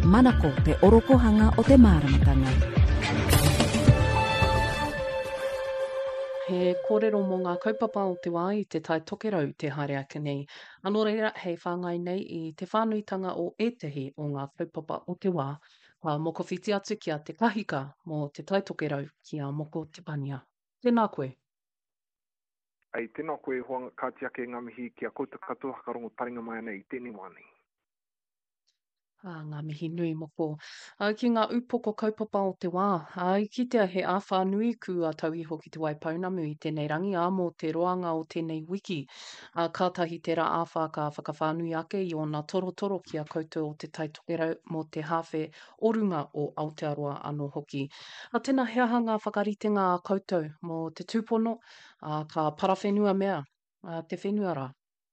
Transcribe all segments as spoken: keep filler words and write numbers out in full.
Manako te orokohanga o te māramatanga. He kōrero mō ngā kaupapa o te wā i te tai tokerau te haere ake nei. Anō reira, hei whāngai nei i te whānuitanga o ētahi o ngā kaupapa o te wā. Ka moko whiti atu ki a te kahika mō te tai tokerau ki a moko te pania. Tēnā koe. Ai, tēnā koe hoanga kāti ake ngā mihi ki a kouta katoa hakarongo taringa mai nei i tēnei wānei. Ah, ngā mihi nui moko. Uh, ki ngā upoko kaupapa o te wā, uh, i kitea he āwha nui kua tau iho ki te Waipounamu i tēnei rangi, a mō te roanga o tēnei wiki. Uh, kātahi tērā āwha ka whakawhānui ake i o ngā torotoro ki a koutou o te taitokerau mō te hawhe orunga o Aotearoa anō hoki. A tēnā heaha ngā whakaritenga a koutou mō te tūpono, uh, ka parawhenua mea, uh, te whenua rā.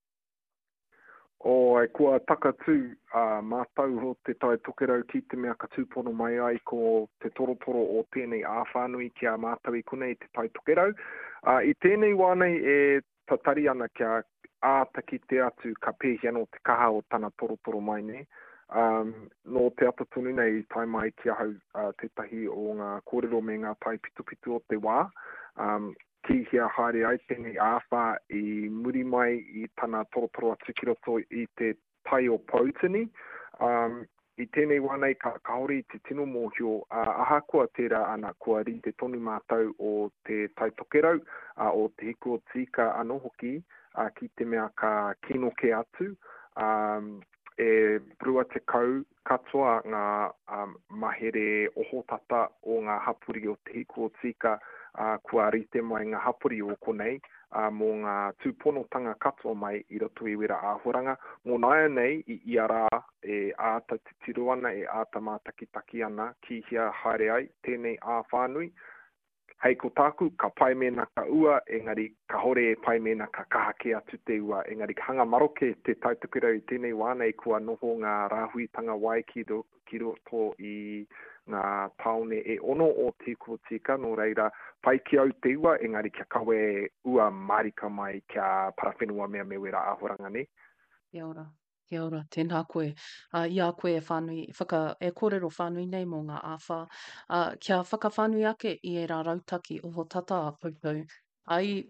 O ai kua taka tū uh, mātau o te tai tokerau ki te mea ka tūpono mai ai ko te torotoro o tēnei āwhānui ki a mātau i kone i te tai tokerau. Uh, I tēnei wānei e tatari ana kia ātaki te atu ka pēhia no te kaha o tana torotoro mai ne. Um, no te atatunu nei tai mai ki ahau uh, tetahi o ngā kōrero me ngā tai pitupitu o te wā. Um, Ki hia haere ai tēnei āwha i muri mai i tana torotoro atu ki roto i te tai o Pautini. Um, I tēnei wānei ka kaori i te tino mōhio, uh, aha kua tērā ana kua ri te tonu mātau o te tai tokerau, uh, o te hiku o tika anō hoki, uh, ki te mea ka kino ke atu. Um, e brua te kau katoa ngā um, mahere ohotata o ngā hapuri o te hiku o tika, Uh, kua rite mai ngā hapuri o konei uh, mō ngā tūponotanga katoa mai i roto i wera āhoranga. Mō naia nei i iara e āta te tiro ana, e āta mātakitaki ana ki hia haere ai tēnei āwhānui. Hei ko tāku, ka pai mena ka ua, engari ka hore e pai mena ka kahake atu te ua, engari ka hanga maroke te taitokerau i tēnei wānei kua noho ngā rāhuitanga wai ki roto i ngā taone e ono o te tika, no reira pai ki au te ua, engari kia kawe ua marika mai kia parawhenua mea me wera āhoranga ne. Kia ora, kia ora, tēnā koe. Uh, ia koe e whānui, whaka, e kōrero whānui nei mō ngā āwha. Uh, kia whakawhānui ake i e rā rautaki o tata a koutou. Ai,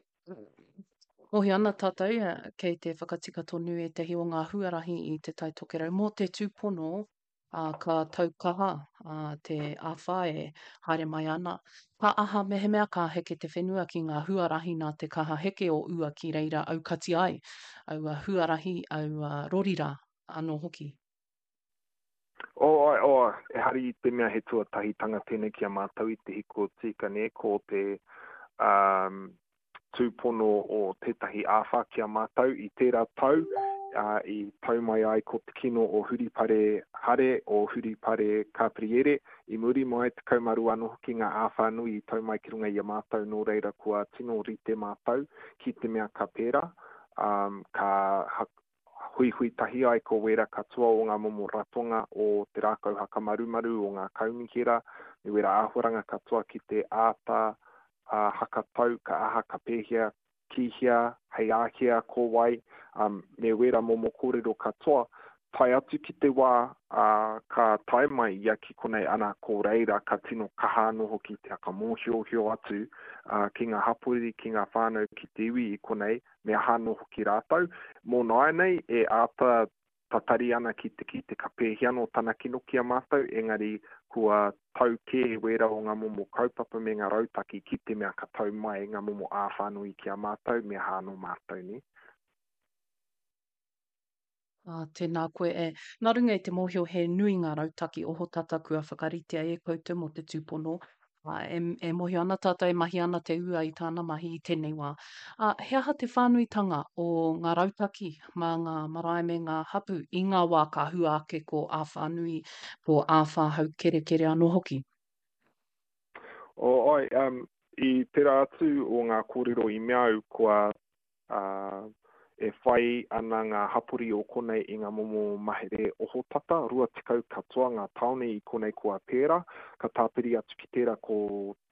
mohi ana tātou, uh, kei te whakatika tonu e te hi o ngā huarahi i te tai tokerau. Mō te tūpono, uh, ka taukaha, uh, te āwha e haere mai ana. Ka aha mehe mea ka heke te whenua ki ngā huarahi nā te kaha heke o ua ki reira au kati ai, au uh, huarahi, au uh, rorira anō hoki. O, o, o, e hari i te mea he tuatahi tanga tēnei ki a mātau i te hiko tika ne, ko te um, tūpono o tētahi āwha ki a mātau i tērā tau, Uh, i tau mai ai ko te kino o huripare hare o huripare kapriere i muri mai te kaumaru anō ki ngā āwhānui i tau mai ki runga i a mātau no reira kua tino rite mātau ki te mea ka pēra, um, ka hui hui tahi ai ko wera katoa o ngā momo ratonga o te rākau haka marumaru o ngā kaunihira, me wera āhoranga katoa ki te āta uh, haka tau ka aha ka pēhia kihia, hei āhia, ko wai, um, me wera momo kōrero katoa, tai atu ki te wā, uh, ka tai mai ia ki konei ana ko reira ka tino kaha anō hoki te aka mōhio atu, uh, ki ngā hapuri, ki ngā whānau ki te iwi i konei, me hano hoki rātau. Mō nai nei e āta tatari ana ki te ki te ka pēhia no tana kino ki a mātau, engari kua tau ke wera o ngā momo kaupapa me ngā rautaki ki te mea ka tau mai ngā momo āwhānui ki a mātau, me hāno mātau ni. Ah, tēnā koe e. Nā runga i te mōhio he nui ngā rautaki oho tata kua whakaritea e koutou mo te tūpono. Uh, e, e mohi ana tata e mahi ana te ua i tāna mahi i tēnei wā. Uh, he aha te whānuitanga o ngā rautaki mā ngā marae me ngā hapu i ngā wā ka hua ake ko ā whānui ko ā whāhau kere kere anō hoki? O, oi, um, i tērā atu o ngā kōrero i meau kua uh, e whai ana ngā hapuri o konei i ngā momo mahere oho tata, rua tikau katoa ngā taone i konei kua pēra, ka tāpiri atu ki tērā ko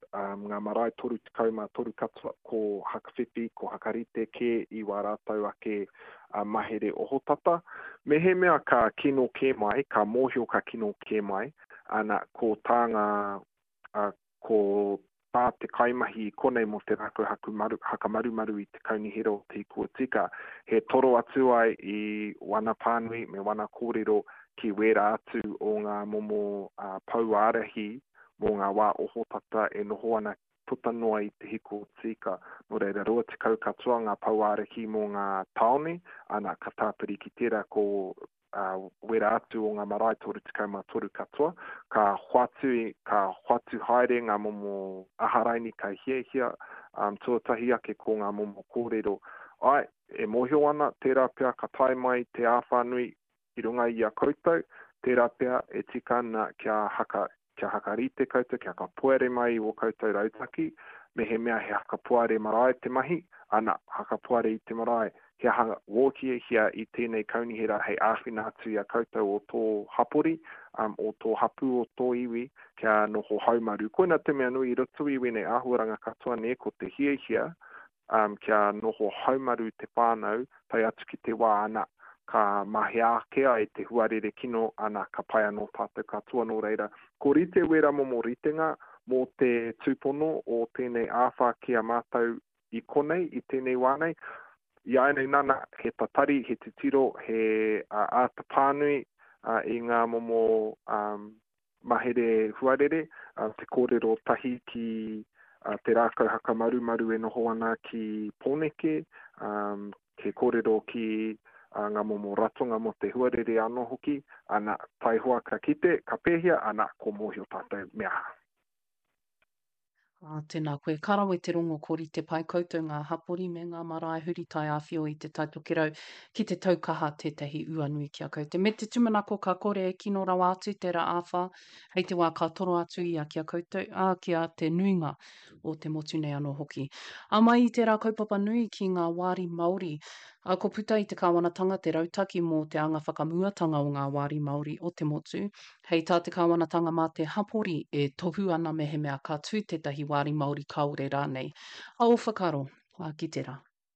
um, ngā marae toru tekau mā toru katoa ko hakawhiwhi, ko hakarite ke i wā rātau ake uh, mahere ohotata. Me he mea ka kino ke mai, ka mōhio ka kino ke mai, ana ko tānga, uh, ko tā te kaimahi konei mo te rākau haku maru, haka maru maru i te kaunihira o te ikua tika. He toro atu ai i wana pānui me wana kōrero ki wera atu o ngā momo uh, pauārahi mō ngā wā ohotata e noho ana puta noa i te hiko o tika. No reira roa te kau katoa ngā pauārahi mō ngā taone, ana ka tāpiri ki tērā ko uh, wera atu o ngā marae toru te kaumā toru katoa, ka huatu, ka huatu haere ngā momo aharaini ka hia hia, um, tuatahi ake ko ngā momo kōrero. Ai, e mohio ana, tērā pia ka tae mai te āwhanui i runga i a koutou, tērā pia e tika na kia haka, kia hakarite koutou, kia haka puere mai o koutou rautaki, me he mea he haka puare marae te mahi, ana haka puare i te marae, he hanga wōkia hia i tēnei kaunihira hei āwhina atu i a koutou o tō hapori, um, o tō hapu o tō iwi, kia noho haumaru. Koina te mea nui i roto iwi nei āhuaranga katoa ne ko te hia hia, um, kia noho haumaru te whānau, tai atu ki te wā ana, ka mahi ākea e te huarere kino ana ka pai anō tātou katoa no reira. Ko rite wera momo ritenga mō te tūpono o tēnei āwha kia mātou i konei, i tēnei wānei. I ainei nana, he tatari, he te tiro, he uh, āta pānui uh, i ngā momo um, mahere huarere, uh, te kōrero tahi ki uh, te rākau haka maru maru e noho ana ki Pōneke, um, ke kōrero ki uh, ngā momo ratonga mo te huarere anō hoki, ana tai hoa ka kite, ka pēhia, ana ko mōhio tātou mea. Uh, tēnā koe, karawe te rongo kori te pai koutou ngā hapori me ngā marae huri tai āwhio i te taitokerau ki te taukaha tētahi uanui ki a koutou. Me te tumanako ka kore e kino rau atu tērā āwha, hei te wā ka toro atu i a ki a koutou, a ki a te nuinga o te motu nei anō hoki. A mai i tērā kaupapa nui ki ngā wāri Māori, a ko puta i te kāwanatanga te rautaki mō te anga whakamuatanga o ngā wāri Māori o te motu, hei tā te kāwanatanga mā te hapori e tohu ana me he mea ka tū tētahi wāri Māori kaore rānei. A o whakaro, a ki tērā.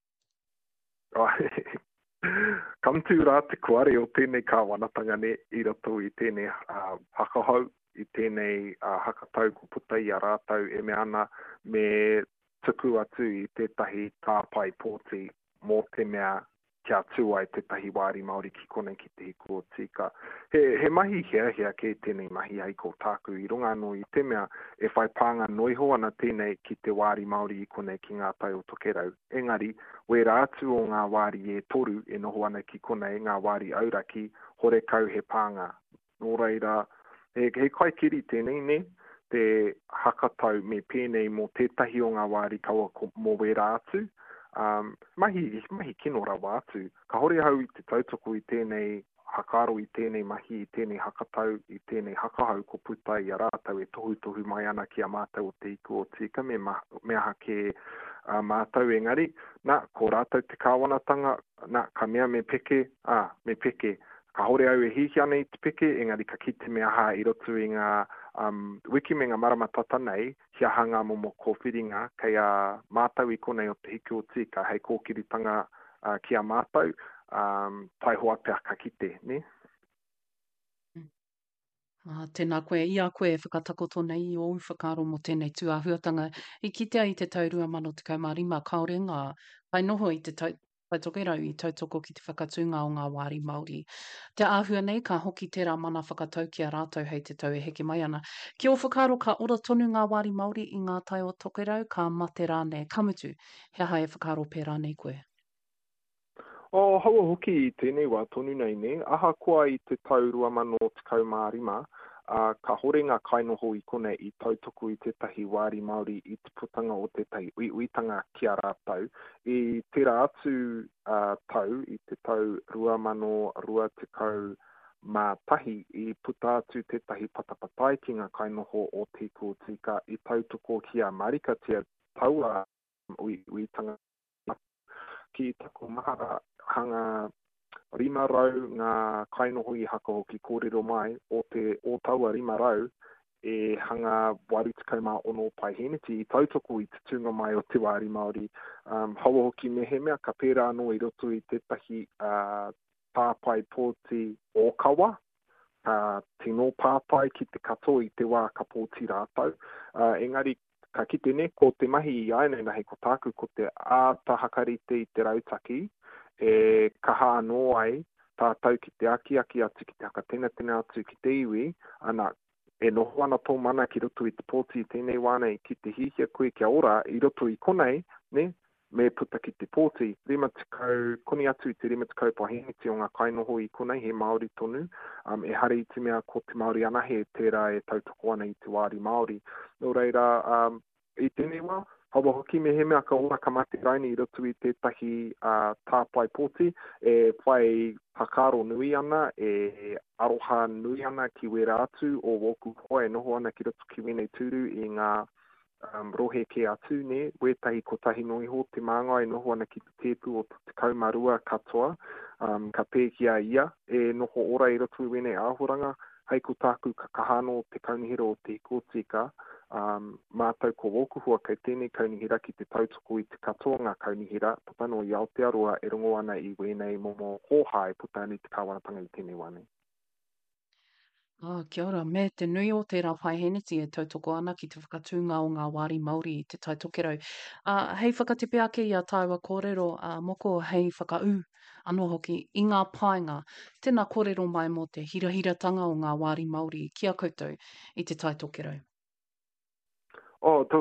Kamtu rā te kuare o tēnei kāwanatanga ne i roto i tēnei uh, hakahau, i tēnei uh, hakatau ko puta i a rātau e me ana me tuku atu i tētahi tāpai pōti mō te mea kia tū ai tētahi wāri Māori ki konei ki te hiku o tika. He, he mahi hea hea ke tēnei mahi ai ko tāku i runga anō i te mea e whai pānga noiho ana tēnei ki te wāri Māori i konei ki ngā tai o tokerau. Engari, wera atu o ngā wāri e toru e noho ana ki konei ngā wāri auraki hore kau he pānga. Nō reira, he, he kaikiri tēnei ne, te hakatau me pēnei mō tētahi o ngā wāri kaua mō wera atu. Um, mahi, mahi kino rawa atu. Ka hore hau i te tautoko i tēnei hakaro, i tēnei mahi, i tēnei hakatau, i tēnei hakahau ko puta i a rātau e tohu tohu mai ana ki a mātau o te iku o tika me ma, mea ke uh, mātau engari. Nā, ko rātau te kāwanatanga, nā, ka mea me peke, ah, me peke. Ka hore au e hihi ana i te peke, engari ka kite mea ha i rotu i ngā um, wiki me ngā marama tata nei, hia hanga momo ko whiringa, kei a mātau i konei o te hiki o tika, hei kōkiritanga uh, ki a mātau, um, tai hoa pia ka kite, ne? Uh, tēnā koe, i a koe e whakatakoto nei i o whakaro mo tēnei tuahuatanga. I kitea i te taurua mano te kaumārima kaore ngā pai noho i te tau, taitokerau i tautoko ki te whakatunga o ngā wāri Māori. Te āhua nei ka hoki tērā mana whakatau ki a rātau hei te tau e heke mai ana. Ki o whakaro ka ora tonu ngā wāri Māori i ngā tai o tokerau, ka mate rāne kamutu. Hea hai e whakaro pē rānei koe. O haua hoki i tēnei wā tonu nei ne, aha koa i te taurua mano te kaumārima, Uh, ka hore ngā kainoho i kone i tautoko i tētahi wāri Māori i te putanga o tētahi uitanga ki a rātau. I tērā atu uh, tau, i te tau rua mano rua te kau mā tahi, i puta atu tētahi patapatai ki ngā kainoho o te ko tika i tautoko ki a marika tia taua uitanga ki tako mahara hanga rima rau ngā kainoho i haka hoki kōrero mai o te o taua rima rau e hanga waru tikau mā ono paiheneti i tautoko i te tunga mai o te wāri Māori. Um, hawa hoki me he mea ka pērā anō i roto i tētahi uh, pāpai pōti o kawa, ka tino pāpai ki te katoa i te wā ka pōti rātau. Uh, engari, ka kite ne, ko te mahi i aina nahi ko tāku, ko te ātahakarite i te rautaki, e kaha anō ai, tātou ki te aki aki atu ki te haka tena tena atu ki te iwi, ana e noho ana tō mana ki roto i te pōti i tēnei wānei ki te hihia koe kia ora i roto i konei, ne, me puta ki te pōti. Rima tikau, koni atu i te rima tikau paheneti o ngā kainoho i konei he Māori tonu, um, e hare i te mea ko te Māori ana he tērā e tautoko ana i te wāri Māori. Nō reira, um, i tēnei wā, hawa hoki me he mea ka ora ka mate raini i roto i tētahi uh, tāpai pōti, e whai pakaro nui ana, e aroha nui ana ki wera atu o woku hoa e noho ana ki roto ki wenei turu i ngā um, rohe ke atu, ne, wetahi ko tahi nui ho te manga e noho ana ki te tēpu o te kaumarua katoa, um, ka pēkia ia, e noho ora i roto i wenei āhoranga, hei ko tāku ka kahano te kaunihira o te ikotika, um, mātou ko wokuhua kei tēnei kaunihira ki te tautoko i te katoa ngā kaunihira, papano i Aotearoa e rongo ana i wenei momo hoha e puta ani te kāwanatanga i tēnei wane. Ah, kia ora, me te nui o tērā whaiheneti e tautoko ana ki te whakatūnga o ngā wāri Māori i te taitokerau. Uh, hei whakatepe ake i a tāua kōrero, uh, moko hei whakau anō hoki i ngā painga, tēnā kōrero mai mo te hirahiratanga o ngā wāri Māori kia koutou i te taitokerau. Oh, tō,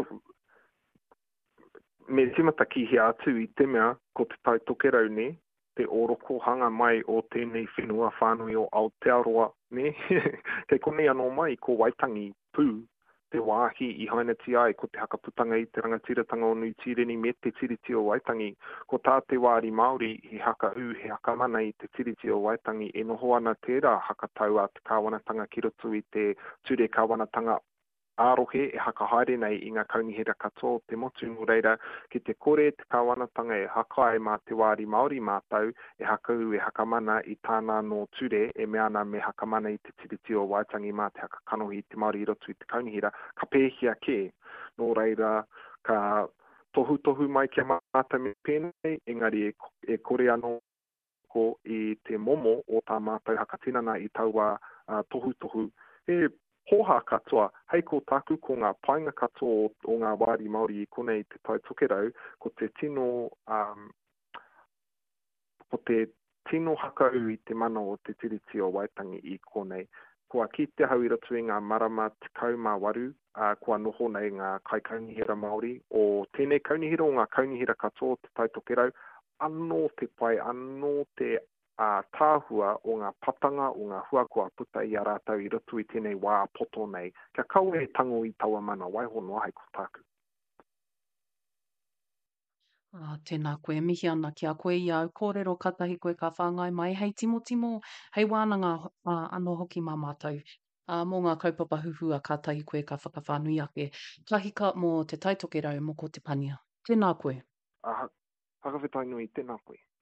me timata ki he atu i te mea ko te taitokerau ne, te oroko hanga mai o tēnei whenua whānui o Aotearoa, ne? Kei konei anō mai ko Waitangi pū, te wāhi i hainati ai ko te hakaputanga i te rangatiratanga o Nutireni me te tiriti o Waitangi. Ko tā te wāri Māori i haka u he hakamana i te tiriti o Waitangi e noho ana tērā hakatau a te kāwanatanga ki roto i te ture kāwanatanga ārohe e haka haere nei i ngā kaunihira katoa te motu no reira ki te kore te kāwanatanga e haka ai mā te wāri Māori mātou e haka u e haka mana i tāna no ture e meana me haka mana i te tiriti o Waitangi mā te haka kanohi i te Māori i roto i te kaunihira ka pēhia ke no reira ka tohu tohu mai kia māta me pēnei engari e, e kore anō ko i te momo o tā mātou haka tinana i taua uh, tohu tohu e hoha katoa, hei ko tāku ko ngā painga katoa o, o ngā wāri Māori i konei te taitokerau, ko te tino, um, ko te tino hakau i te mana o te tiriti o Waitangi i konei. Kua ki te hau i roto i ngā marama te kaumā waru, uh, kua noho nei ngā kai kaunihira Māori, o tēnei kaunihira o ngā kaunihira katoa te taitokerau, anō te pai, anō te a tāhua o ngā patanga o ngā huakua puta i a rātau i roto i tēnei wā poto nei. Kia kau e tango i taua mana waihono ai ko tāku. Ah, tēnā koe, mihi ana ki a koe i au kōrero katahi koe ka whāngai mai. Hei timo timo, hei wānanga uh, anō hoki mā mātou. Uh, mō ngā kaupapa huhua katahi koe ka whakawhānui ake. Kahika mō te taitokerau mō ko te pania. Tēnā koe. Ah, hakawhetai nui, tēnā koe.